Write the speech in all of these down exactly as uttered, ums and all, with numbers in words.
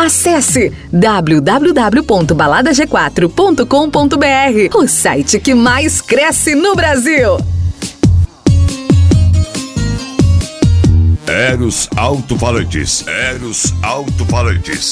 Acesse w w w ponto balada g quatro ponto com ponto b r, o site que mais cresce no Brasil. Eros Alto-Falantes. Eros Alto-Falantes.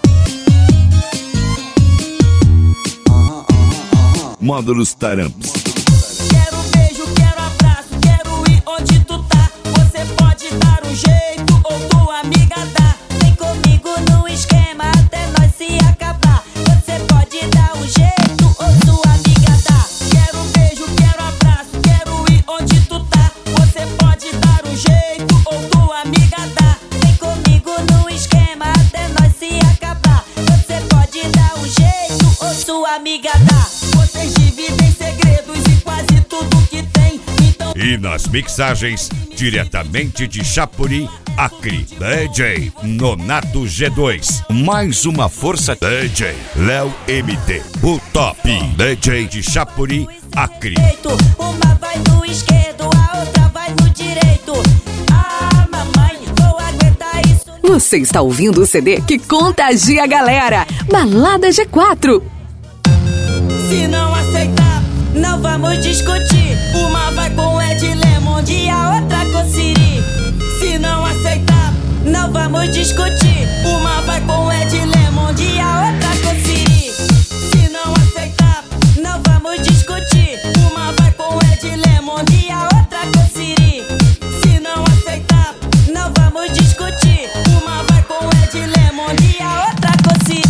Módulos Taramps. Quero beijo, quero abraço, quero ir onde tu tá. Você pode dar um jeito ou tua amiga dá. Vem comigo no esquema até nós se acabar. Você pode dar um jeito ou tua amiga dá. Quero beijo, quero abraço, quero ir onde tu tá. Você pode dar um jeito ou tua amiga dá. Vem comigo no esquema até nós se acabar. Você pode dar um jeito ou sua amiga dá. Vocês dividem segredos e quase tudo que tem. Então... E nas mixagens, diretamente de Chapuri, Acre, D J Nonato G dois. Mais uma força, D J Léo M D, o top D J de Chapuri, Acre. Uma vai no esquerdo, a outra vai no direito. Ah, mamãe, vou aguentar isso. Você está ouvindo o C D que contagia a galera. Balada G quatro. Se não aceitar, não vamos discutir. Uma vai com Ed Lemond e a outra com Siri. Se não aceitar, não vamos discutir. Uma vai com Ed Lemond e a outra com Siri. Se não aceitar, não vamos discutir. Uma vai com Ed Lemond e a outra com Siri. Se não aceitar, não vamos discutir. Uma vai com Ed Lemond e a outra com Siri.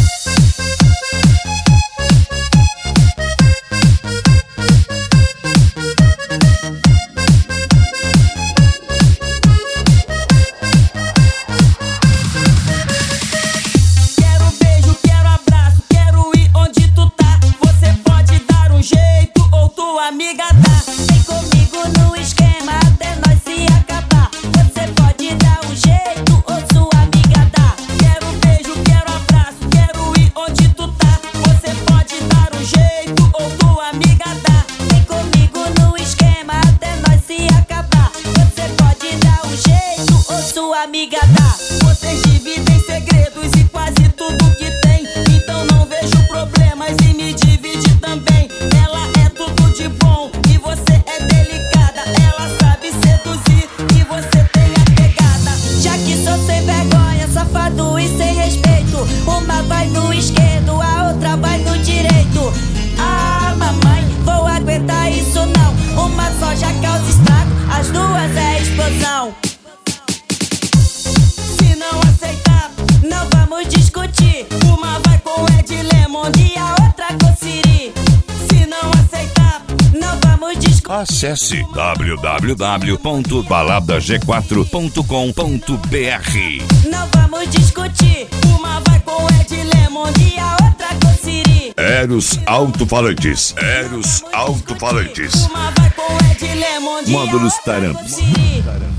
Amiga dá, vem comigo no esquema até nós se acabar. Você pode dar um jeito ou sua amiga dá. Quero beijo, quero abraço, quero ir onde tu tá. Você pode dar um jeito ou tua amiga dá. Vem comigo no esquema até nós se acabar. Você pode dar um jeito ou sua amiga dá. Vocês dividem segredos e quase tudo que tem. Então não vejo problemas em me dividir também. Ela é tudo de bom e você é delicada. Ela sabe seduzir e você tem a pegada. Já que sou sem vergonha, safado e sem respeito. Uma vai no esquerdo, a outra vai no direito. Ah, mamãe, vou aguentar isso não. Uma só já causa estrago, as duas é explosão. Se não aceitar, não vamos discutir. Uma vai com Ed Lemond e a outra com Siri. Se não aceitar, não vamos discutir. Acesse w w w ponto balada g quatro ponto com ponto b r. Não vamos discutir. Uma vai com Ed Lemond e a outra com Siri. Eros Alto-Falantes. Eros Alto-Falantes. Uma vai com Ed Lemond e a Módulos outra com Taramps. Siri.